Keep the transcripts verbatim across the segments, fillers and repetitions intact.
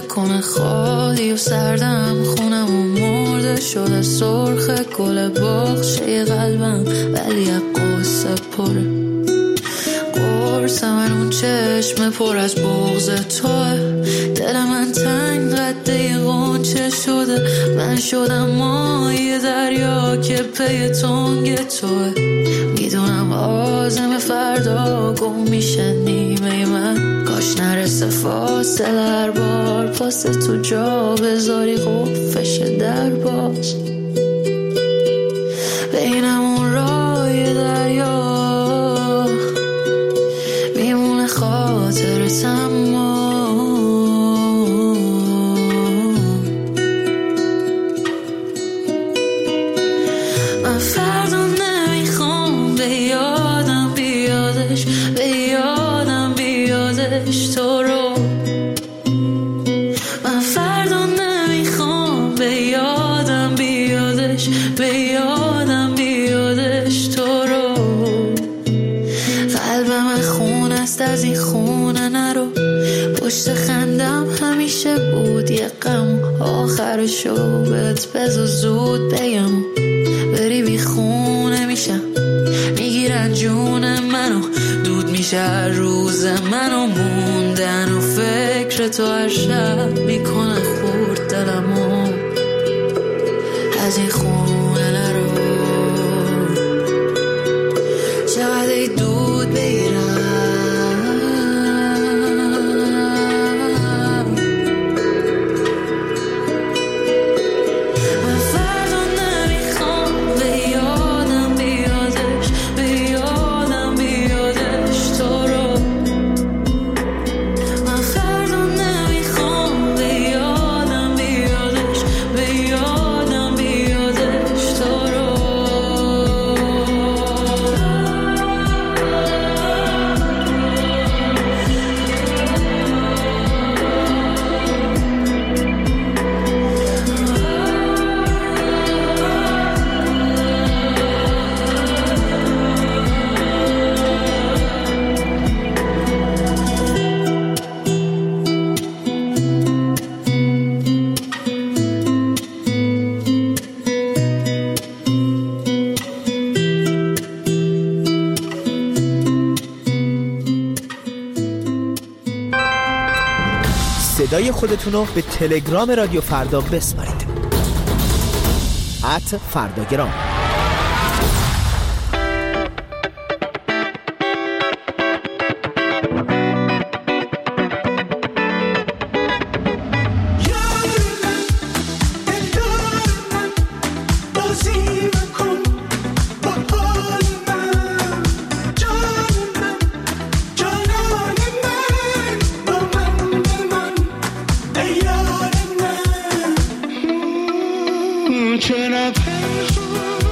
میکنه خالی و سردم، خونم و مرده شده سرخ گل باغچه قلبم، ولی از قصه پره قرص من اون چشم پر از بغض توه. دل من تنگ قده غنچه شده، من شدم مایه دریا که پی تنگ توه. میدونم آزم فردا گم میشه نیمه من، کاش نرسه فاصله هر بار پاسه تو جا بذاری قفش در باز. بینمون رای دریا میمونه خاطرت، اما من فردا نمیخوام به یادم بیادش، به یادم بیادش تو رو. من فردا نمیخوام به یادم بیادش، به یادم بیادش تو رو. قلبم خون است از این خونه نرو، پشت خندم همیشه بود یه غم، آخرشو بهت بذار زود بگم، بری بی خونه میشم میگیرن جون منو، دود میشه روز منو، موندن و فکر تو هر شب میکنن خورد دلمو. از این خونه نرو، چقدر ای دود بگیرم. صدای خودتون رو به تلگرام رادیو فردا بسپارید. ات فرداگرام. چرا پنهان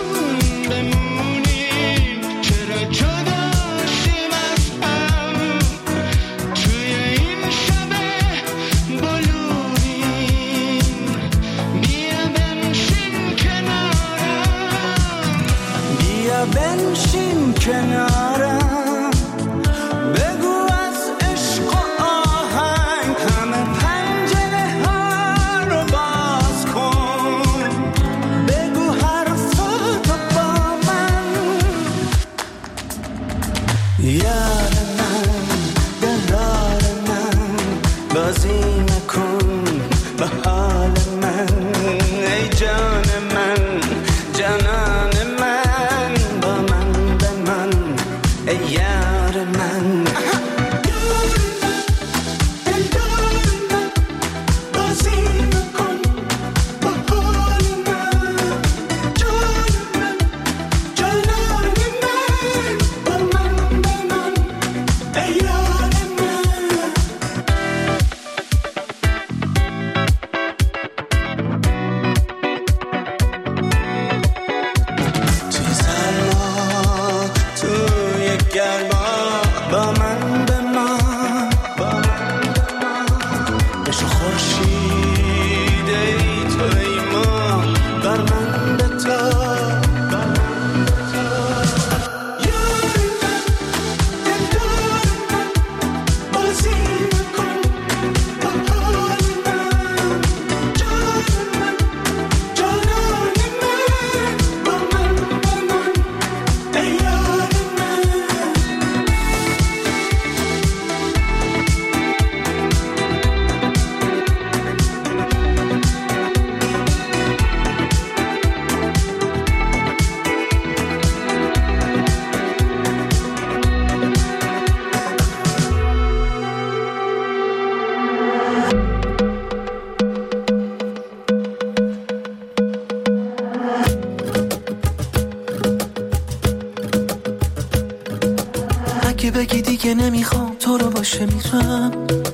اگه نمیخوام تو رو باشه میرم،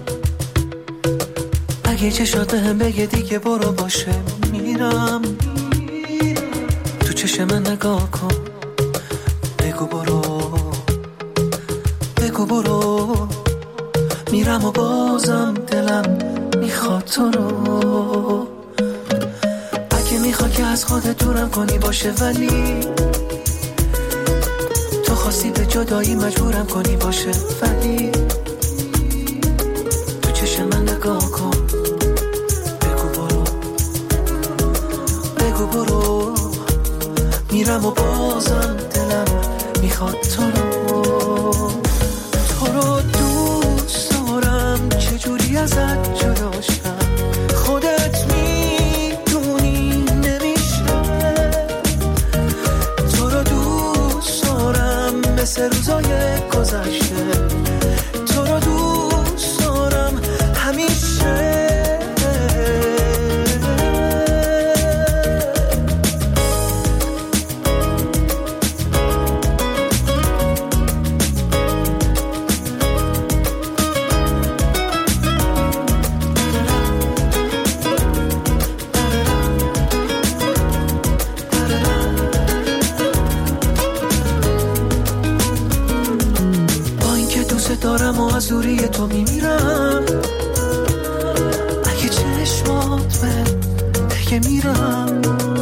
اگه چشات بهم بگه دیگه برو باشه میرم. تو چشم من نگاه کن، بگو برو، بگو برو. میرم و بازم دلم میخواد تو رو. اگه میخواد که از خودت دورم کنی باشه، ولی تو خواستی به جدایی مجبورم کنی باشه. ولی تو چشم من نگاه کن، بگو برو، بگو برو. میرم و بازم دلم میخواد تو رو. تو رو دوست دارم، چجوری ازت جدا شم، خودت میدونی نمیشه. تو رو دوست دارم مثل روزای گذشته، تو رو دوست دارم همیشه. دارم و از دوری تو میمیرم، اگه چشمات به دیگه میرم.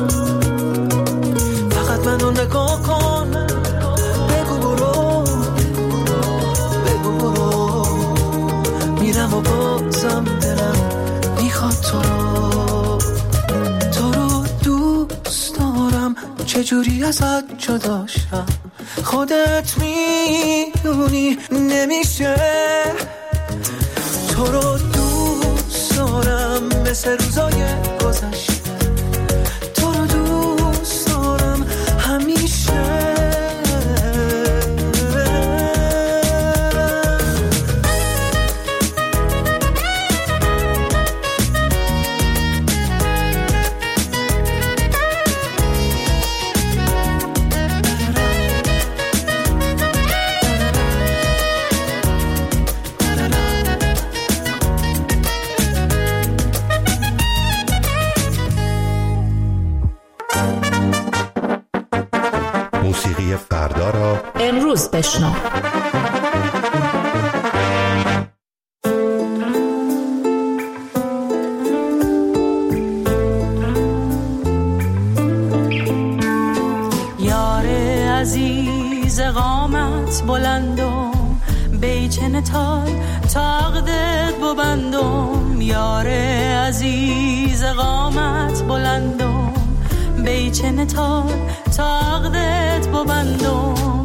فقط منو نگاه کن، بگو برو، بگو برو. میرم و بازم دلم میخواد تو رو. تو رو دوست دارم، چجوری ازت جدا شم، خودت میدونی نمیشه. تو رو دوست دارم مثل روزای گذشته، تو رو دوست دارم همیشه. موسیقی فردا را امروز بشنو. یار عزیز قامت بلندم، بیچن تال تاقدت ببندم. یار عزیز قامت بلندم، بیچن تال تاقدت ببندم.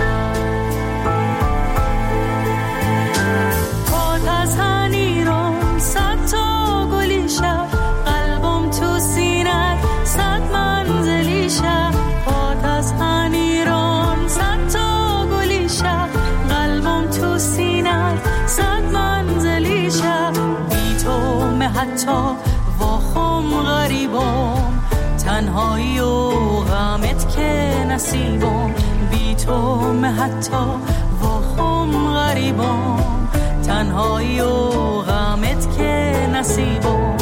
پات از هنیرم صد تا گلی شب، قلبم تو سینه صد منزلی شب. پات از هنیرم صد تا گلی شب، قلبم تو سینه صد منزلی شب. بی تو مه حتی واخم غریبم، تنهایی و غمت که نصیبم. بی تو مه حتی واخم غریبم، تنهایی و غمت که نصیبم.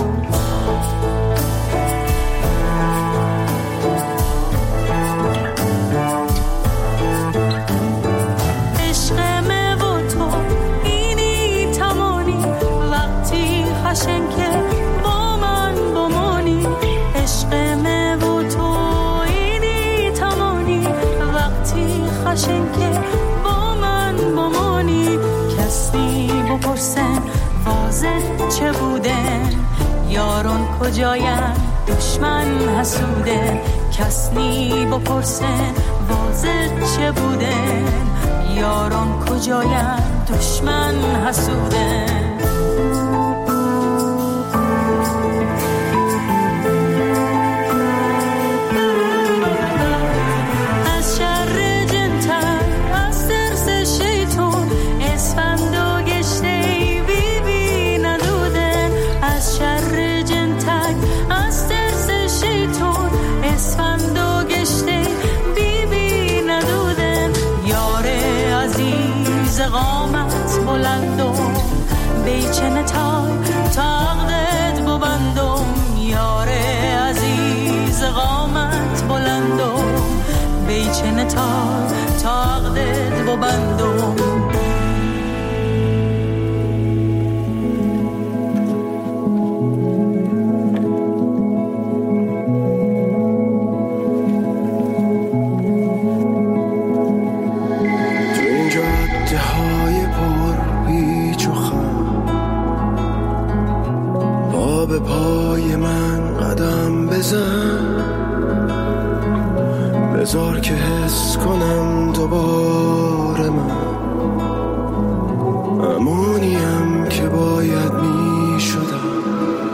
عشق مه و تو اینی تمانی، وقتی خشن که با من بمانی. عشق مه و تو اینی تمانی، وقتی خشن که با من بمانی. کسی بپرسن واضح چه بودن، یارون کجاین دشمن حسوده. کسی بپرسن واضح چه بودن، یارون کجاین دشمن حسوده. قامت بلندم بیچن تای تقدت ببندم یاره عزیز قامت بلندم بیچن تای تقدت ببندم به پای من قدم بزن بذار که حس کنم دوباره من امونیم که باید می شدم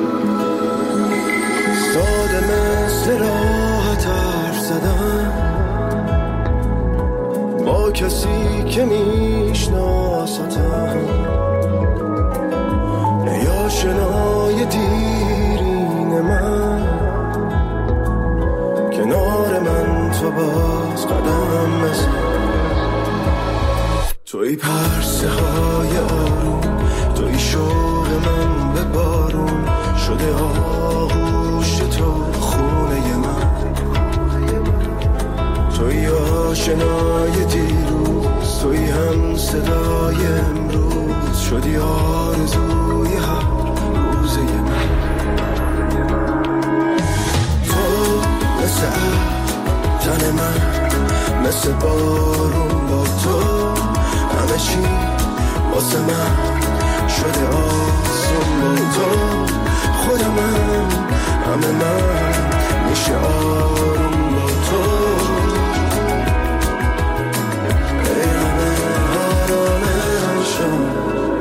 ساده مثل راحت حرف زدن با کسی که میشناستم یا شنای دیرین من کنار من تو باز قدم بزن توی پرسه های آروم توی شوق من به بارون شده آغوش تو خونه من توی آشنای دیروز توی هم صدای امروز شدی آرزوی هر روزه من تو مثل تن من مثل بارون با تو همه چی واسه من شده آسون با تو خودم من همه من میشه آروم با تو ای همه آرامشم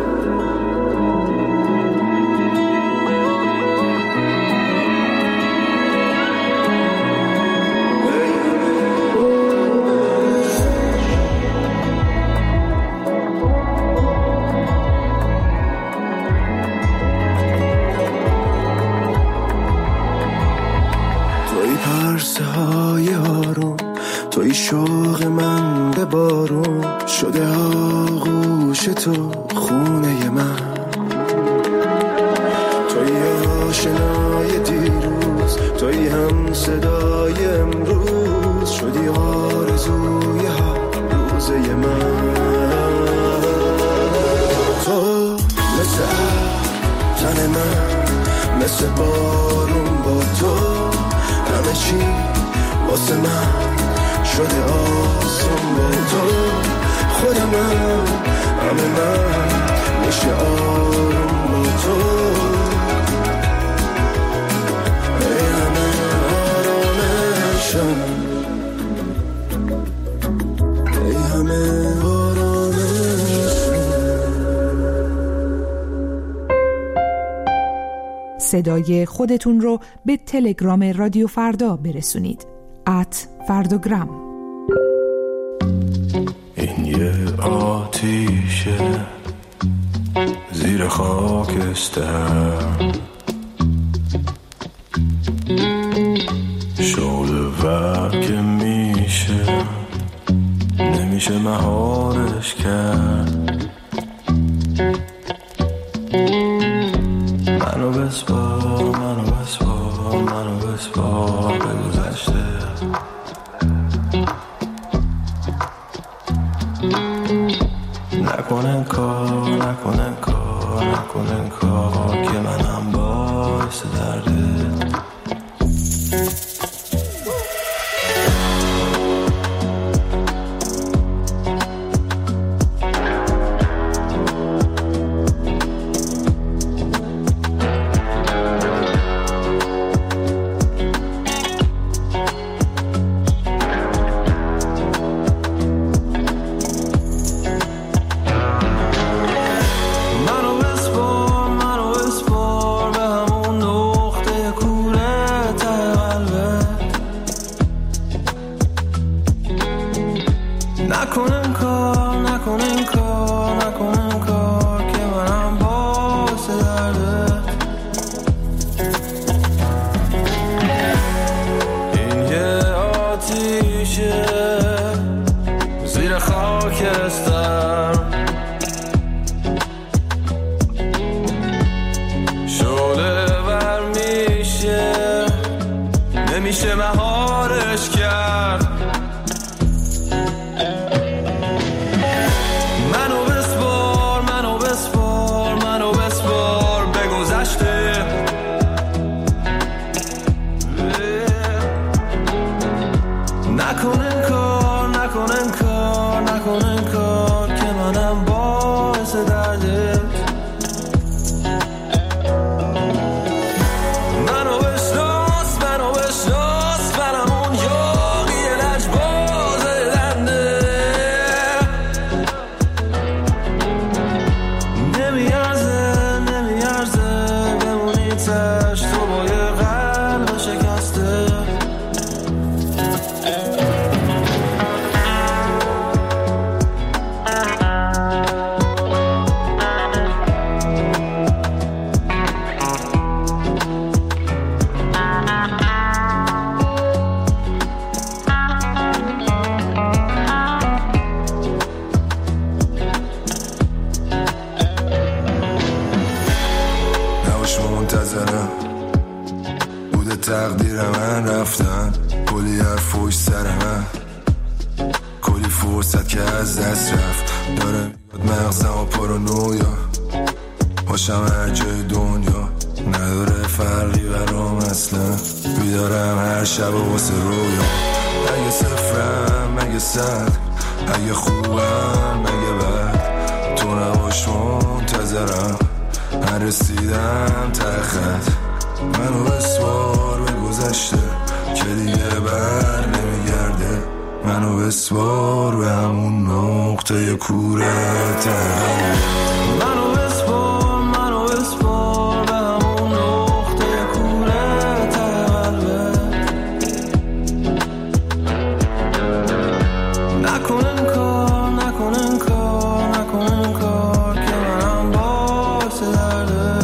پرسه های آروم توی شوق من به بارون شده آغوش تو خونه من توی آشنای دیروز توی هم صدای امروز شدی آرزوی هر روزه من تو مثل تن من مثل بارون با تو همه چی واسه من شده آسون با تو خودم من همه من میشه آروم با تو ای همه آرامشم ای همه آرامشم صدای خودتون رو به تلگرام رادیو فردا برسونید ات فرداگرام. این یه آتیشه زیر خاکستر شعله که میشه نمیشه مهارش کرد منو بسپار منو بسپار منو بسپار به گذشته نکنن کار نکنن کار نکنن کار که منم باعث درده نکنن کار نکنن کار نکنن کار که منم باعث درده این یه آتیشه زیر خاکستر نمیشه مهارش کرد. منو بسپار منو بسپار منو بسپار به گذشته. نکن این کار نکن این کار نکن این کار که منم باعث درده. منو بشناس منو بشناس منم اون یاقی لجباز دنده. نمیارزه نمیارزه بمونی تشت تو با یه قلب شکسته. تقدیر من رفتن کلی حرف پشت سر من، کلی فرصت که از دست رفت. داره میاد مغزم و پارانویا باشم هر جای دنیا. نداره فرقی برام اصلا، بیدارم هر شب و واسه رویا. اگه صفرم مگه صد، اگه خوبم مگه بد، تو نباش منتظرم من رسیدم تخت. منو بسوار به گذشته که دیگه بر نمیگرده. منو بسوار به همون نقطه کوره تقلبه. منو بسپار منو بسپار به همون نقطه کوره تقلبه. نکن این کار نکن این کار نکن این کار که منم باعث درده.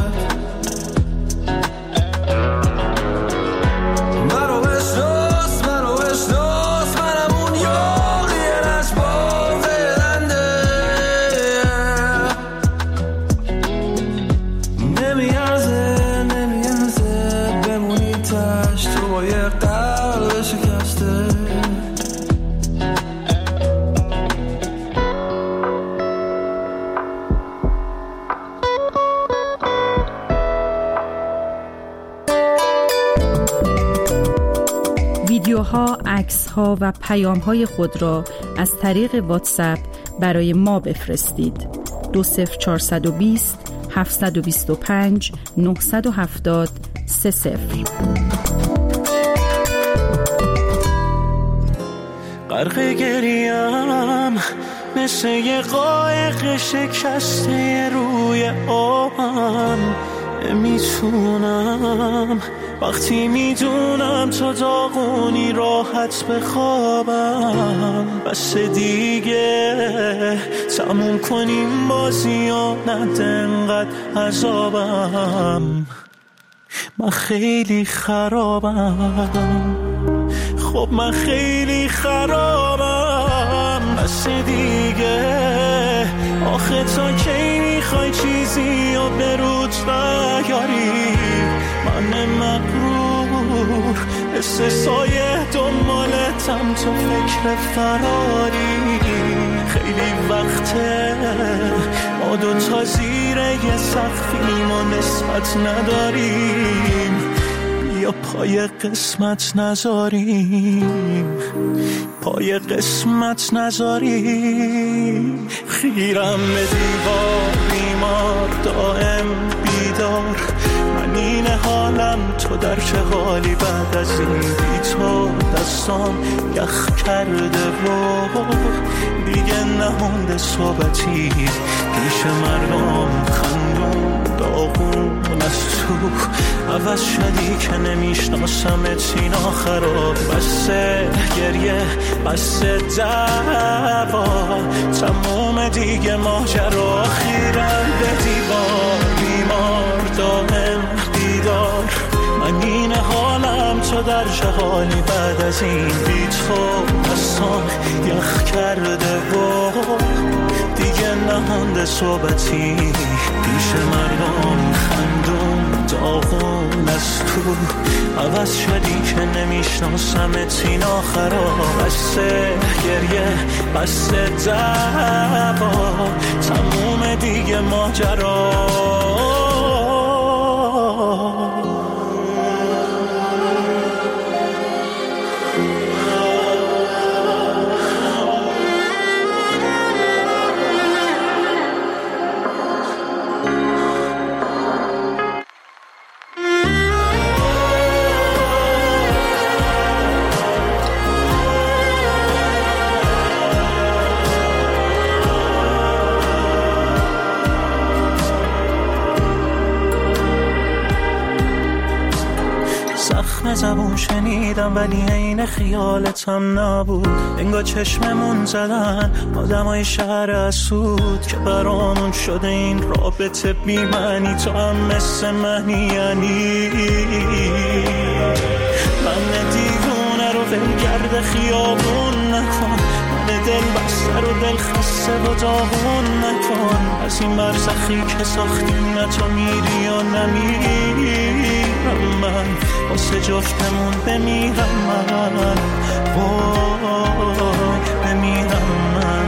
ویدیوها، عکس‌ها و پیام‌های خود را از طریق واتساپ برای ما بفرستید. دو صفر چهارصد و بیست هفتصد و بیست و پنج نهصد و هفتاد سه صفر. غرق گریم مثل یه قایق شکسته روی آبم. نمیتونم وقتی میدونم تا داغونی راحت بخوابم. بس دیگه تموم کنیم بازی و نده انقدر عذابم. من خیلی خرابم، خب من خیلی خرابم. بس دیگه آخه تا کی میخوای چیزی و به روت نیاری؟ من مغرور مثل سایه دنبالتم تو فکر فراری. خیلی وقته ما دوتا زیر یه سقفیم و نسبت نداریم. بیا پای قسمت نذاریم، پای قسمت نذاریم. خیرم به دیوار بیمار دائم بیدار. من این حالم تو در چه حالی بعد از این بی تو؟ دستام یخ کرده و دیگه نمونده صحبتی پیش مردم. خندون داغون از تو عوض شدی که نمیشناسمت. این آخرا بسه گریه بسه دعوا تموم دیگه ماجرا. خیرم به دیوار بیمار دائم بیدار. من این حالم تو در جهانی بعد از این بی تو دستان یخ کرده و دیگه نمونده صحبتی پیش مردم. خندون داغون از تو تو عوض شدی که نمیشناسمت این آخرا بسته گریه بسته دعوا تموم دیگه ماجرا زبون شنیدم ولی عین خیالتم نبود انگار چشممون زدن آدمای شهر اسود که برامون شده این رابطه بی معنی تو هم مثل منی یعنی من دیوونه رو ولگرد خیابون نکن من دل بسته رو دل خسته و داغون نکن از این برزخی که ساختیم نه تو میری یا نمیری من واسه جفتمون بمیرم من وای بمیرم من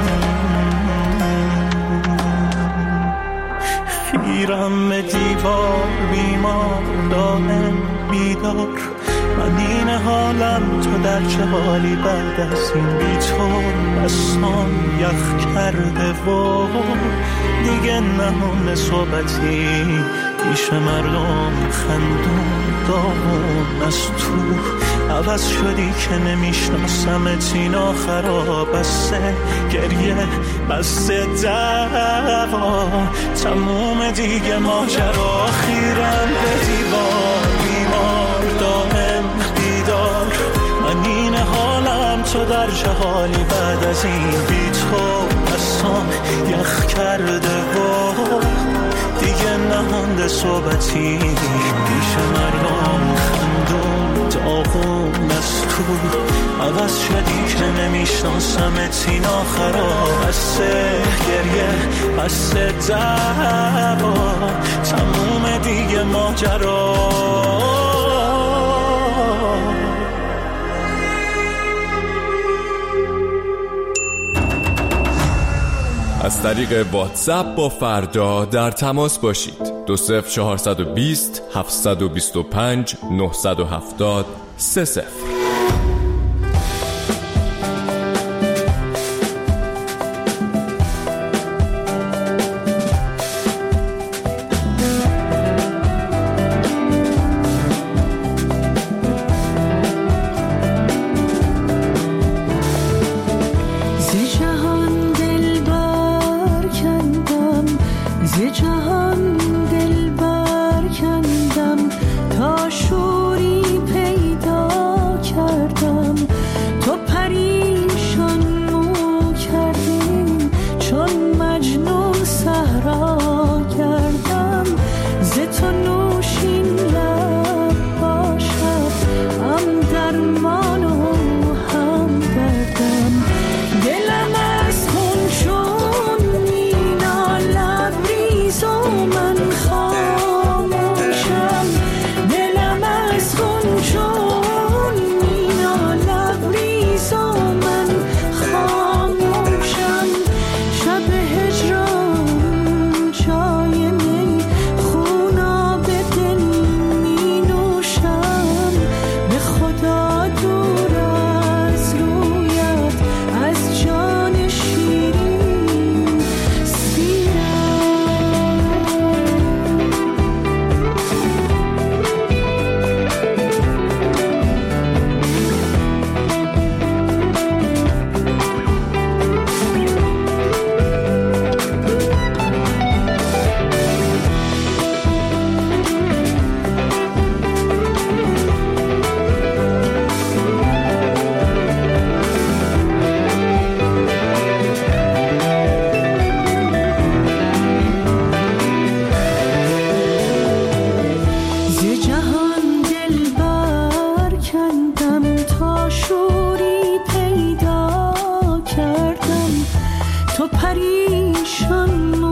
خیرم به دیوار بیمار دائم بیدار من این حالم تو در چه حالی بعد از این بی تو بسام یخ کرده و دیگه نمونه صحبتی پیش مردم خندون داغون از تو عوض شدی که نمیشناسمت این آخرا بسته گریه بسته دعوا تموم دیگه ماجرا خیرم به دیوار بیمار دائم بیدار من این حالم تو در چه حالی بعد از این بی تو بسام یخ کرده و دیگه نمونده صحبتی پیش مردم خندون داغون از تو عوض شدی که نمیشناسمت این آخرا بسته گریه بسته دعوا تموم دیگه ماجرا از طریق واتساپ با فردا در تماس باشید. دو صفر چهارصد و بیست هفتصد و بیست و پنج نهصد و هفتاد سه صفر.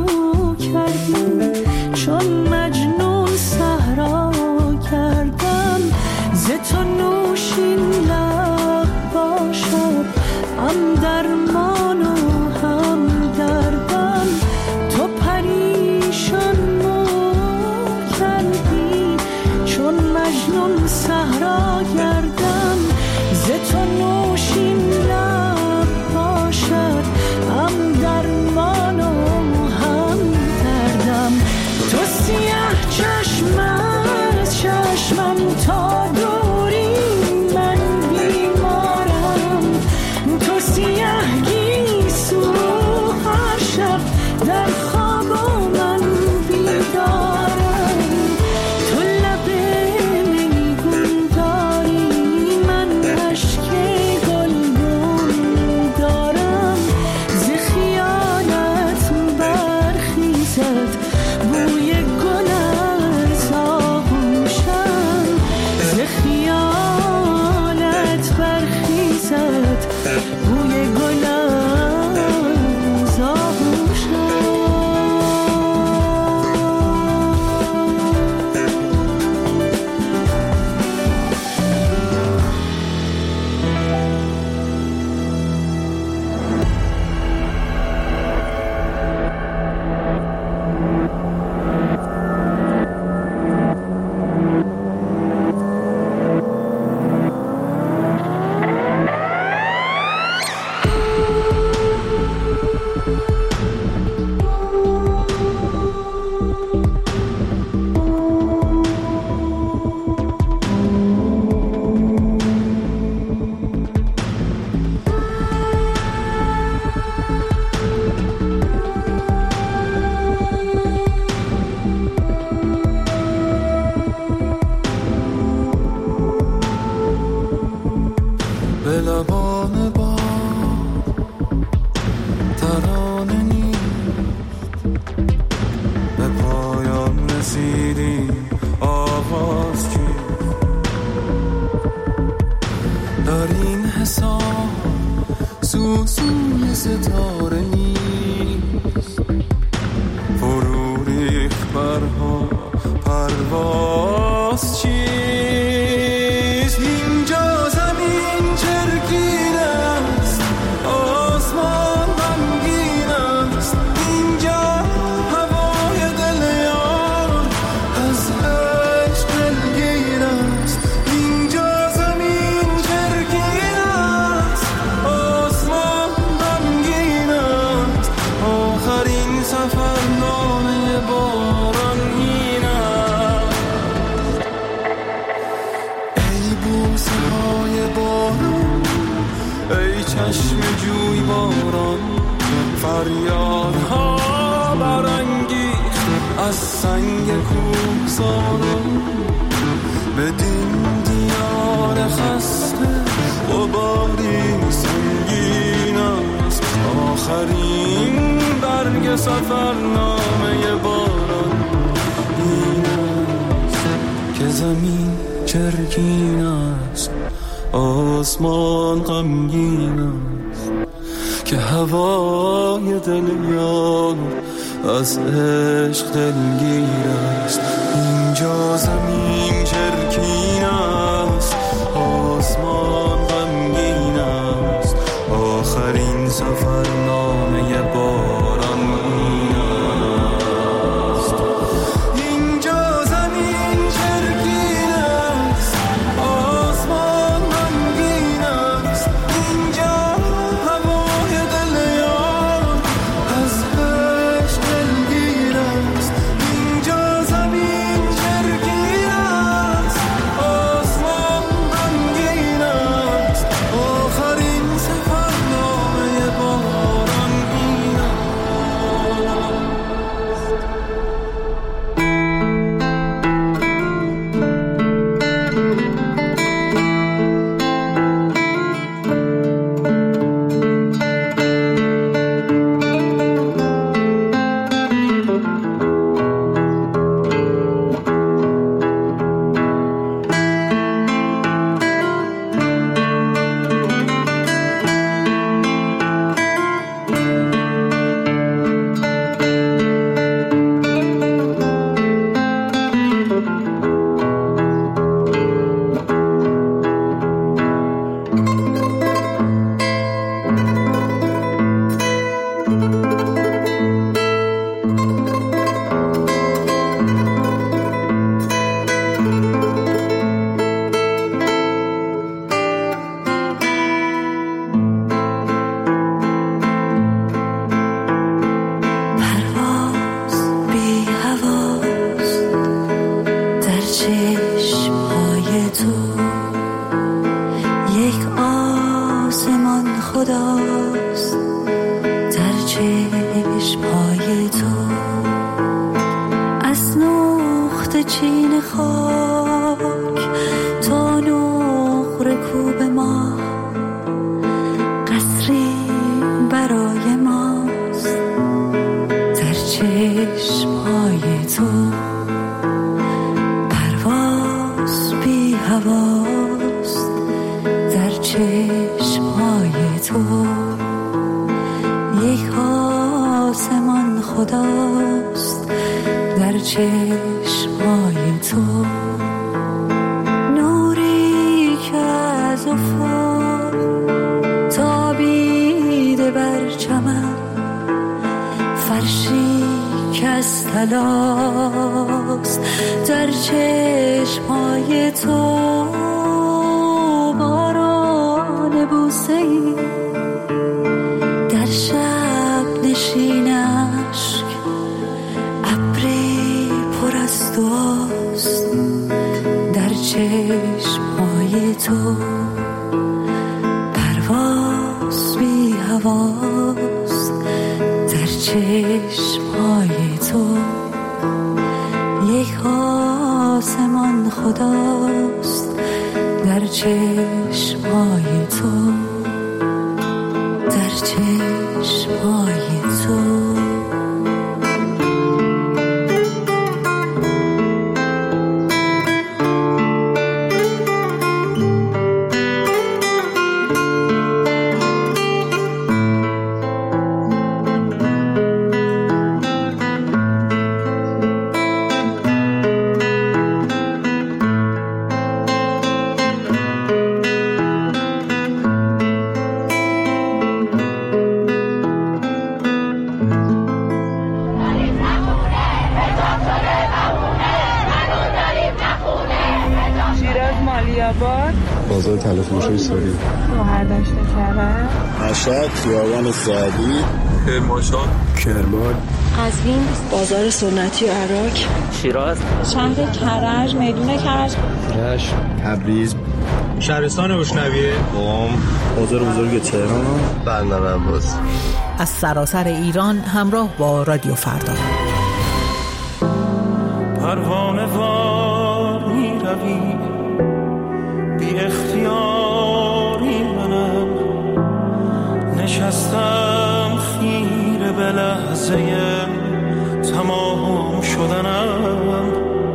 چون مجنون صحرا کردم مجنون صحرا گردم، ز تو نوشین لب باشد هم درمان و هم دردم. تو سیاه چشم از چشمم تا دوری من بیمارم، تو سیاه گیسو هر شب در خواب و من بیدارم. تو لب میگون داری من عشق گلگون دارم، ز خیالت برخیزد بوی گل از آغوشم، ز خیالت برخیزد بوی گل از آغوشم. به لبان با ترانه نیست، به پایان رسیدی آواز کی در این حساب سوسوی ستاره نیست، فرو ریخت برها پرواز چیست. اینجا زمین چرکین است، آسمان غمگین است، اینجا هوای دل یار از عشق دلگیر است. اینجا زمین چرکین است، آسمان غمگین است، آخرین سفرنامه باران این است. ای بوسه های باران، ای چشم جوی باران، فریادها برانگیخت از سنگ کوهساران. بدین دیار خسته غباری سنگین است، آخرین برگ سفرنامه باران این است که زمین چرکین است، آسمان غمگین است، که هوای دل یار از عشق دلگیر است. اینجا زمین چرکین است، آسمان غمگین است، آخرین سفرنامه باران این است. اینجا زمین چرکین است، آسمان غمگین است، اینجا هوای دل یار از عشق دلگیر است. اینجا زمین چرکین چشم‌های تو یک آسمان خداست، در چشم‌های تو از نقطه چین خاک تا نقره کوب ما قصری برای ماست، در چشم‌های تو پرواز بی هواست، در چشم‌های تو یک آسمان خداست، در چشم‌های تو نوری که از افق تابیده بر چمن، فرشی که از طلاست، در چشم‌های تو باران بوسه‌ای در شب نشین اشک، ابری پر از دعاست، در چشم‌های تو پرواز بی هواست، در چشم‌های تو یک آسمان خداست، در چشم‌های تو، در چشم‌های تو. بازار تلفروشی سوری، برداشت کرد، مشهد، خیابان سعدی، کرمانشاه، کرمان، قزوین، بازار سنتی عراق، شیراز، شهر کرج، میدون کرج، رشت، تبریز، شهرستان اشنویه، قم، بازار بزرگ تهران، بندر عباس. از سراسر ایران همراه با رادیو فردا. پروانه وار می روی بی اختیاری، منم نشستم خیره به لحظه تمام شدنم،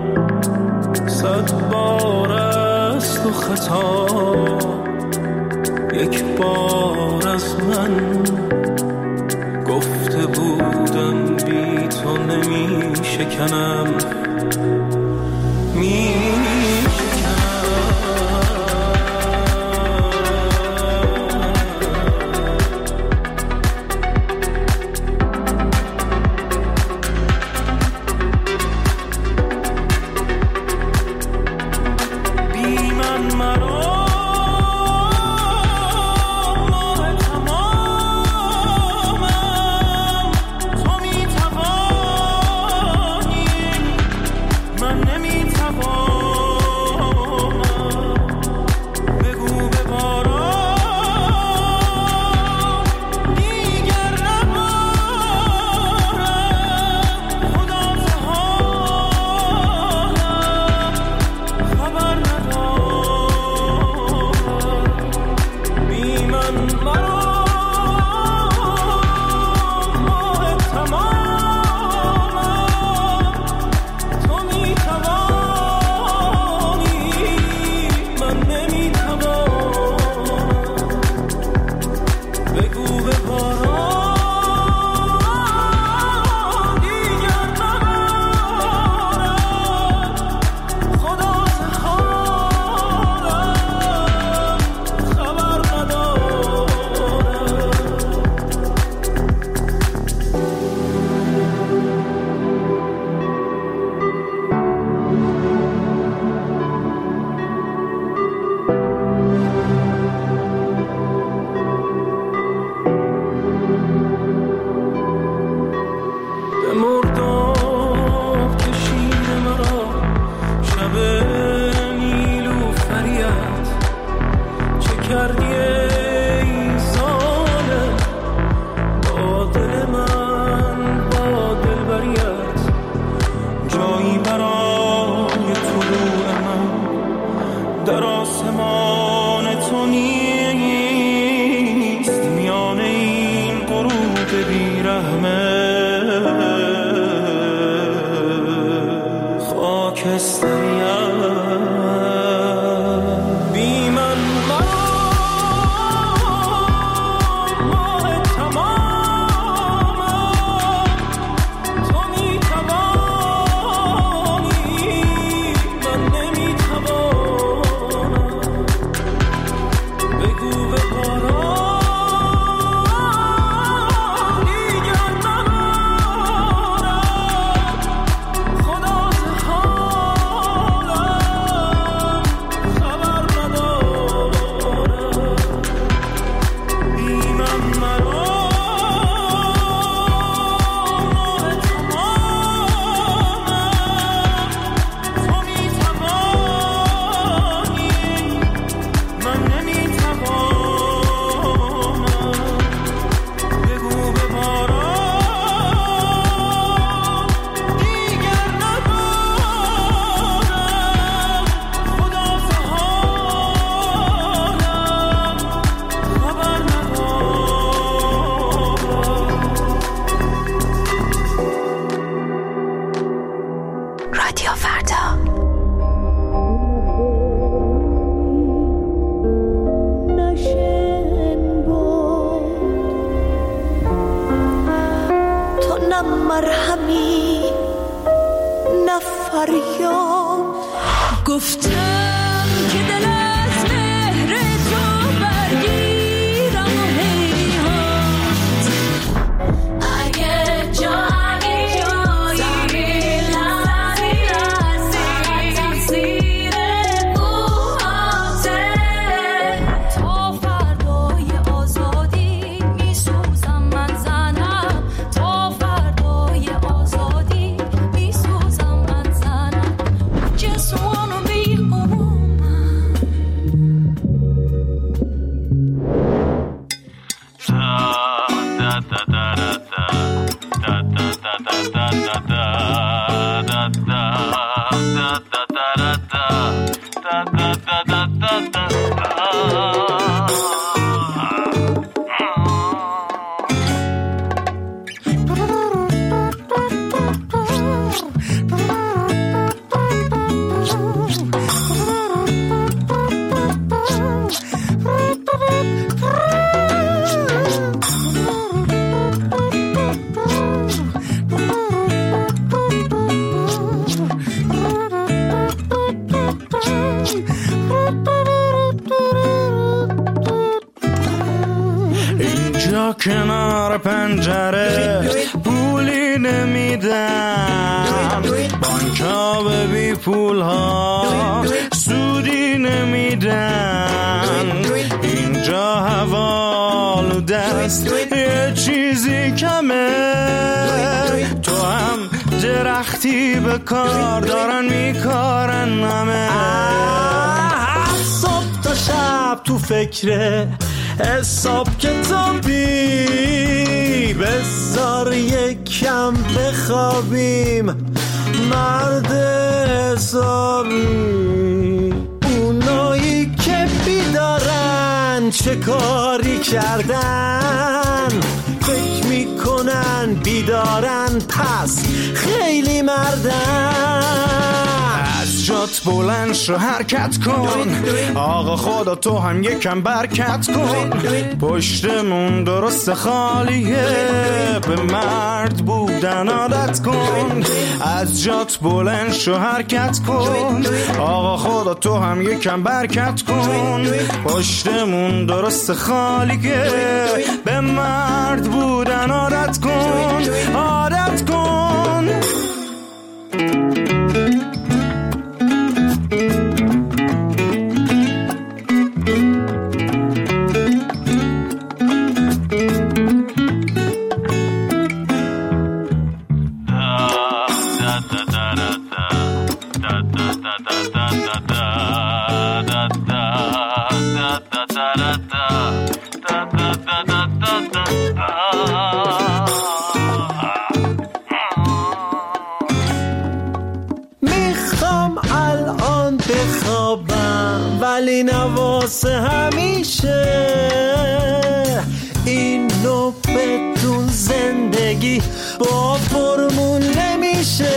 صد بار است و خطا یک بار از من، گفته بودم بی تو نمی شکنم، می من نمیتوانم شب نیلوفریت چه کردی ای ظالم با دل من با دلبریت جایی برای طلوع من در آسمان تو نیست میان این غروب بیرحمه کنار پنجره پولی نمیدم بانکا به بی پول ها سودی نمیدن اینجا حوالو دست یه چیزی کمه تو هم درختی به کار دارن میکارن همه صبح تا شب تو فکره حساب کتابی بذار یکم بخوابیم مرد حسابی اونایی که بیدارن چه کاری کردن فکر میکنن بیدارن پس خیلی مردن از جات بلند شو حرکت کن آقا خدا تو هم یکم برکت کن پشتمون درست خالیه به مرد بودن عادت کن از جات بلند شو حرکت کن آقا خدا تو هم یکم برکت کن پشتمون درست خالیه به مرد بودن عادت کن عادت کن da da da da da da da da میخوام الان بخوابم ولی نواسه همیشه این نوع بدون زندگی با فرمول نمیشه.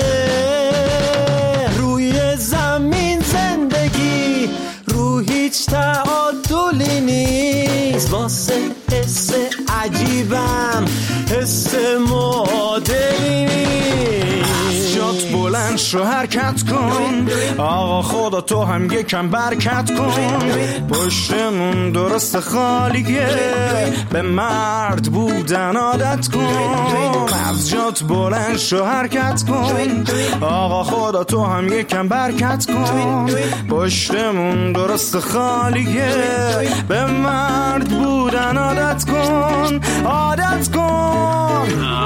روی زمین زندگی رو هیچ تعادلی نیست، واسه حس عجیبم حس معادلی نیست. جات بلند شو حرکت کن آقا خدا تو هم یکم برکت کن. پشتمون درست خالیه به مرد بودن عادت کن. از جات بلند شو حرکت کن آقا خدا تو هم یکم برکت کن. پشتمون درست خالیه به مرد بودن عادت کن عادت کن.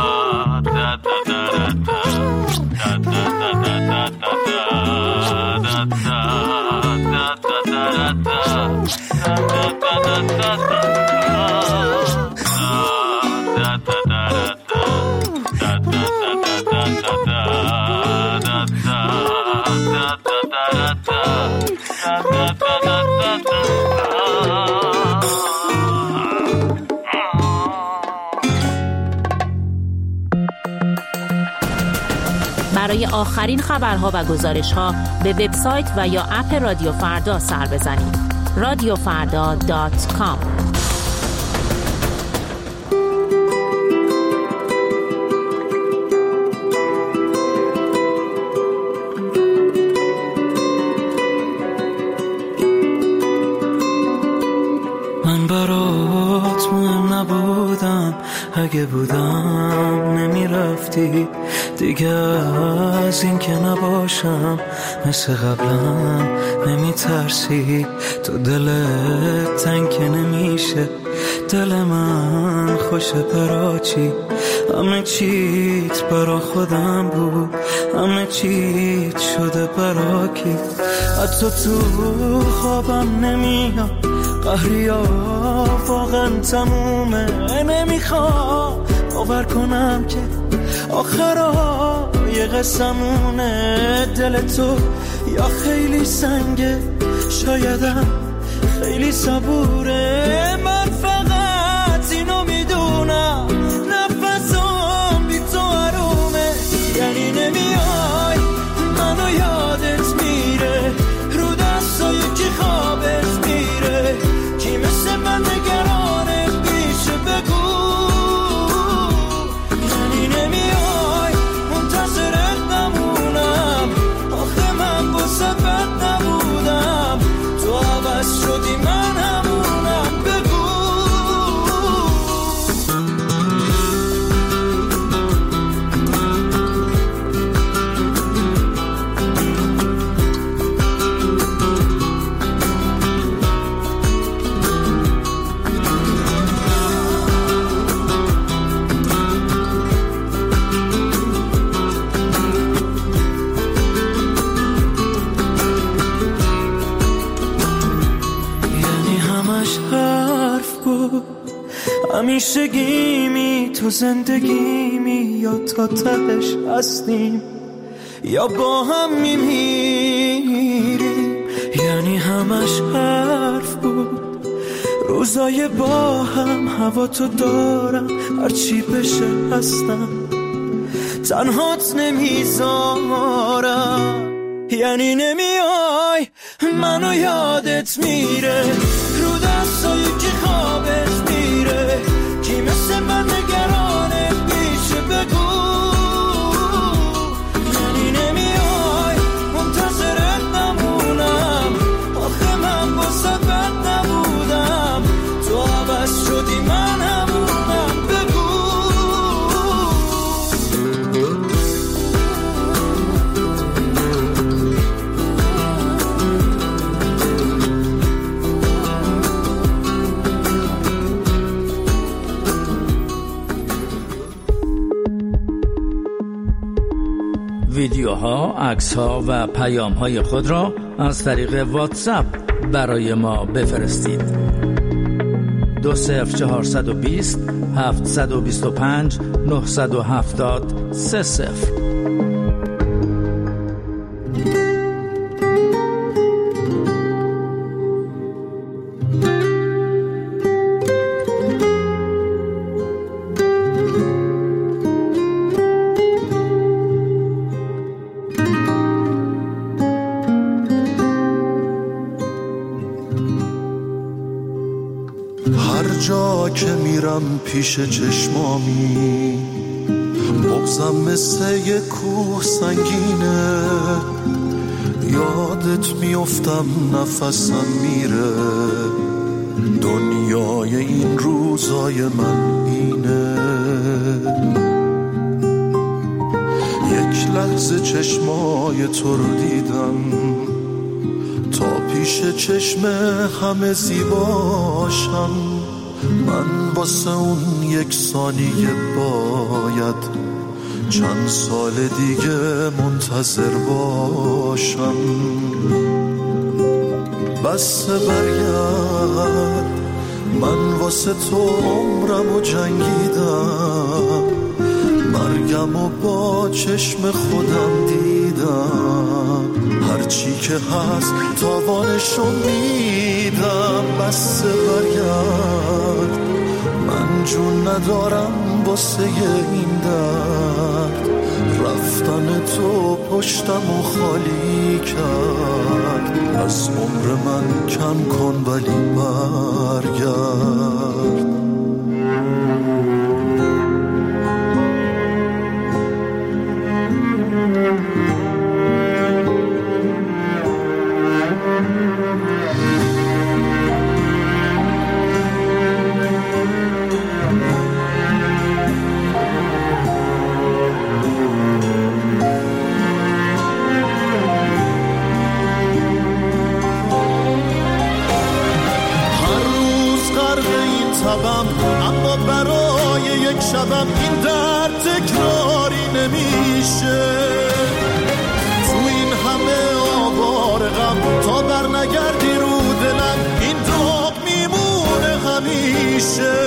برای آخرین خبرها و گزارش‌ها به وبسایت و یا اپ رادیو فردا سر بزنید. رادیو فردا دات کام. من برات مهم نبودم، اگه بودم نمیرفتی دیگه. از این که نباشم مثل قبلم نمیترسی. تو دلت تنگ نمیشه، دل من خوشه پراچی. همه چیت برا خودم بود، همه چیت شده برا کی. حتی تو خوابم نمیاد، قهریا واقعا تمومه. نمیخوام باور کنم که آخرای قسمونه. دل تو یا خیلی سنگه، شایدم خیلی صبوره. من فقط اینو میدونم نفسم بی تو آرومه. یعنی نمیای منو یادت میره، رو دستای کی خوابت میره. کی مثل من نگرانه پیش بگو. یعنی نمیای منتظرت نمونم، آخه من واسه بد نبودم. تو عوض شدی من همونم، بگو. همیشه گیمی تو زندگیمی، یا تا تهش هستیم یا با هم میمیریم. یعنی همش حرف بود، روزای با هم هوا تو دارم. هرچی بشه هستم، تنهات نمیذارم. یعنی نمیای منو یادت میره، رو دستای کی خوابت میره. کی مثل من نگرانه پیش بگو. یعنی نمیای منتظرت نمونم، آخه من واسه بد نبودم. تو عوض شدی من همونم، بگو. ویدیوها، عکس‌ها و پیام‌های خود را از طریق واتساپ برای ما بفرستید. دو صفر چهارصد و بیست هفتصد و بیست و پنج نهصد و هفتاد سه صفر. جا که میرم پیش چشمامی بغزم مثل یه کوه سنگینه، یادت میافتم نفسم میره، دنیای این روزای من اینه. یک لحظه چشمای تو رو دیدم تا پیش چشم همه زیباشم، من واسه اون یک ثانیه باید چند سال دیگه منتظر باشم. بس برگرد، من واسه تو عمرم و جنگیدم، مرگم و با چشم خودم دیدم، هرچی که هست تاوانشو میدم. بس برگرد، من جون ندارم واسه این درد، رفتن تو پشتم و خالی کرد، از عمر من کم کن ولی برگرد. اما برای یک شبم این درد تکراری نمیشه، تو این همه آوار غم تا بر نگردی رو دلم این داغ میمونه همیشه.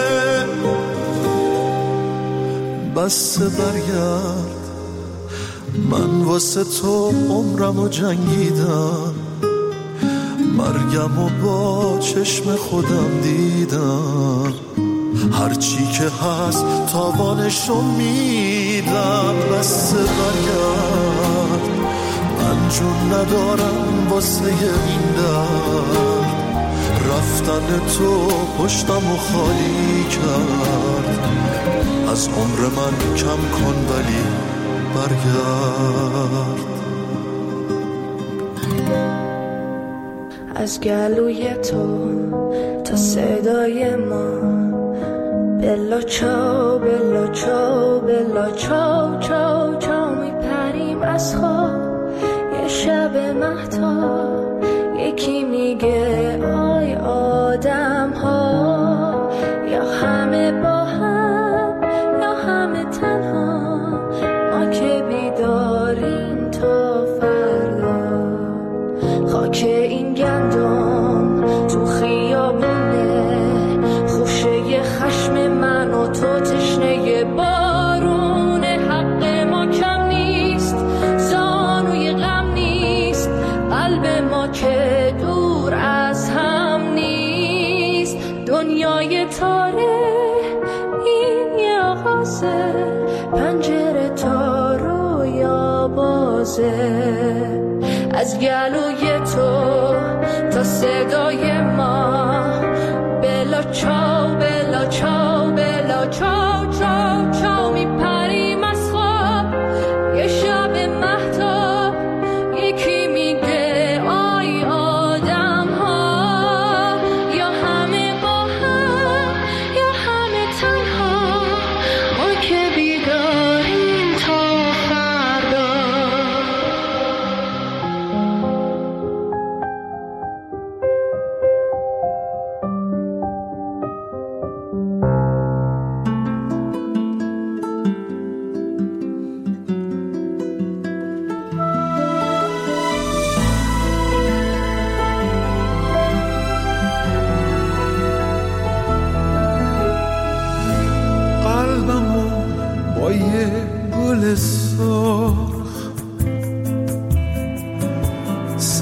بس برگرد، من واسه تو عمرم و جنگیدم، مرگم و با چشم خودم دیدم، هرچی که هست تاوانشو میدم. بس برگرد، من جون ندارم واسه این درد، رفتن تو پشتم و خالی کرد، از عمر من کم کن ولی برگرد. از گلوی تو تا صدای ما، بلا چاو بلا چاو بلا چاو چاو چاو میپریم از خواب. یه شب مهتاب یکی میگه آی آدم ها، یا همه با هم یا همه تنها، ما که بیداریم تا فردا. خاک این گندم تو خیابونه، خوشه خشم من و تو تشنه بارونه. حق ما کم نیست، زانوی غم نیست، قلب ما که دور از هم نیست. دنیای تاره این یه آغازه، پنجره تا رویا بازه. از گلوی تو تا صدای ما، بلا چاو بلا چاو بلا چاو چاو چاو میپریم از خواب. یه شب مهتاب یکی میگه آی آدم ها، یا همه با هم یا همه تنها، ما که بیداریم تا فردا.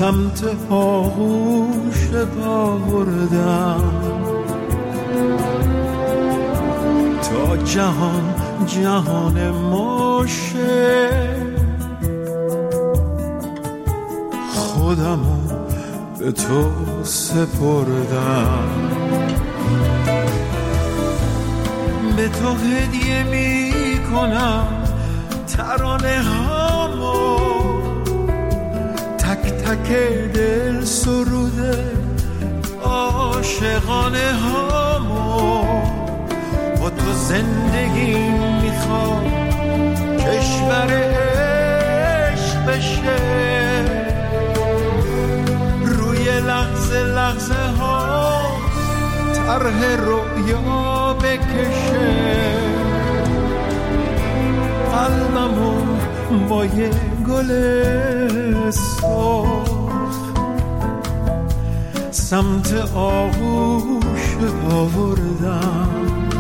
سمت آغوش پا بردم تا جهان جهان ما شه، خودمو به تو سپردم، به تو هدیه می کنم ترانه هامو، تک تک دل سروده عاشقانه هامو، با تو زندگی میخوام کشور عشق بشه، روی لحظه لحظه ها طرح رؤیا بکشه، قلبمو با یه گل سرخ سمت آغوش آوردم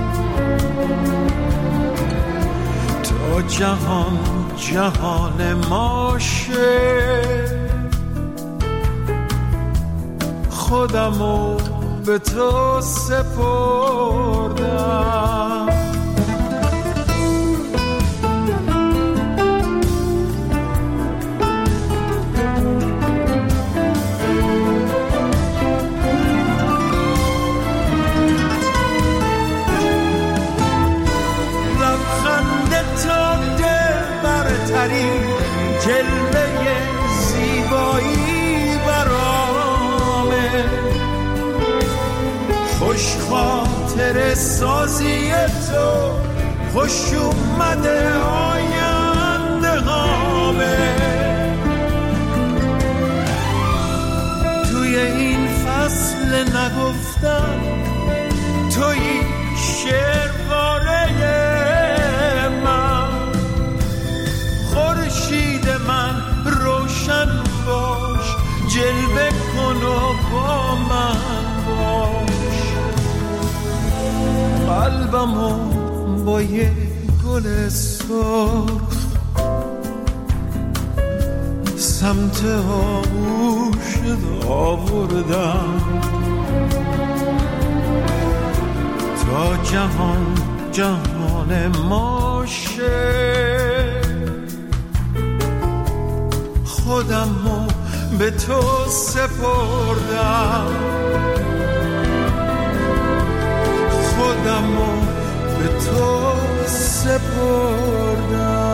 تا جهان جهان ما شه، خودمو به تو سپردم. جلوه زیبایی برامه، خوش خاطر سازی تو، خوش اومده آینده هامه، توی این فصل نگفتم توی شعر واره من، خورشید من روشن باش، جلوه کن و با من باش، قلبمو با یه گل سرخ سمت آغوش آوردم تا جهان جهان ما شه، خودمو به تو سپردم، خودمو به تو سپردم.